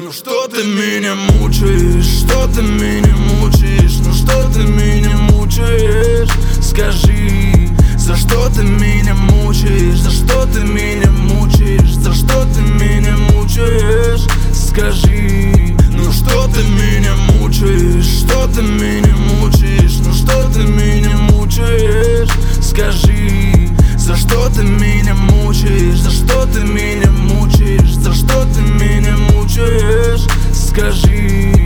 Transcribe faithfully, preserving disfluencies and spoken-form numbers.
Ну что ты меня мучаешь, что ты меня мучаешь, ну что ты меня мучаешь, скажи, за что ты меня мучаешь, за что ты меня мучаешь, за что ты меня мучаешь, скажи, ну что ты меня мучаешь, что ты меня мучаешь, ну что ты меня мучаешь, скажи, за что ты меня мучаешь, за что ты меня мучаешь, за что ты меня мучаешь, скажи.